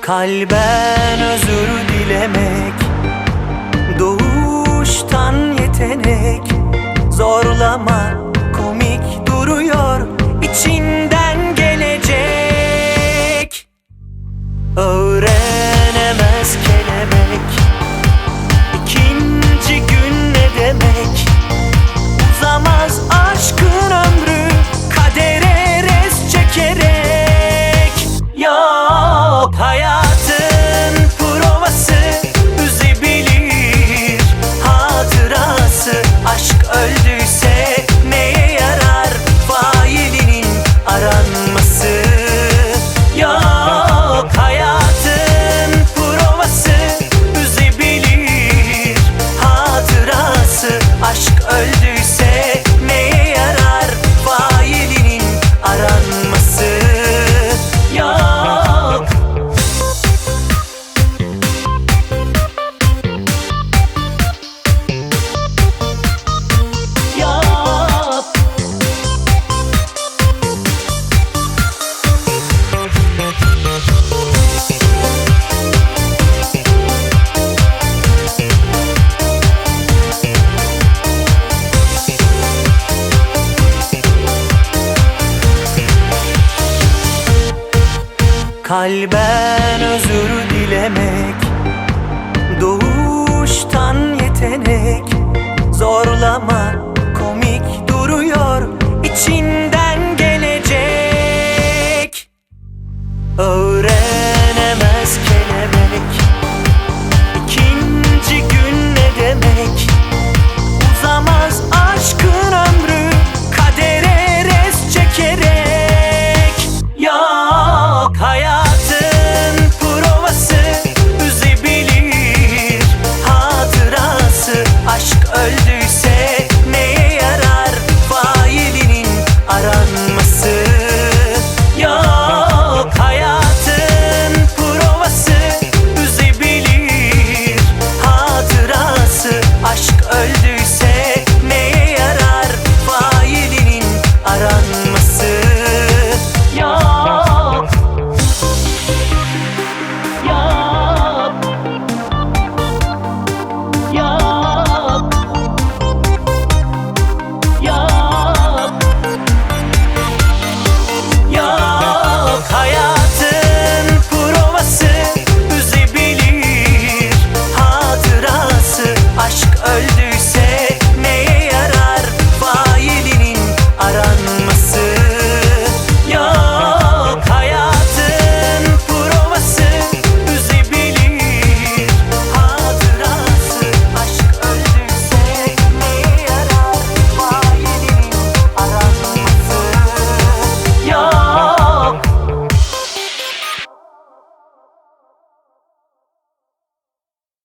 Kalben özür dilemek doğuştan yetenek. Zorlama, komik duruyor, içinden gelecek. Öğrenemez kelebek ikinci gün ne demek. Uzamaz aşkın ömrü kadere res çekerek. Yok, hayatın provası üzebilir hatırası. Aşk öldüyse neye yarar failinin aranması. Yok, hayatın provası üzebilir hatırası. Aşk öldüyse neye yarar failinin aranması. Yok. Yok. Kalben özür dilemek doğuştan yetenek. Zorlama, komik duruyor, içinden gelecek.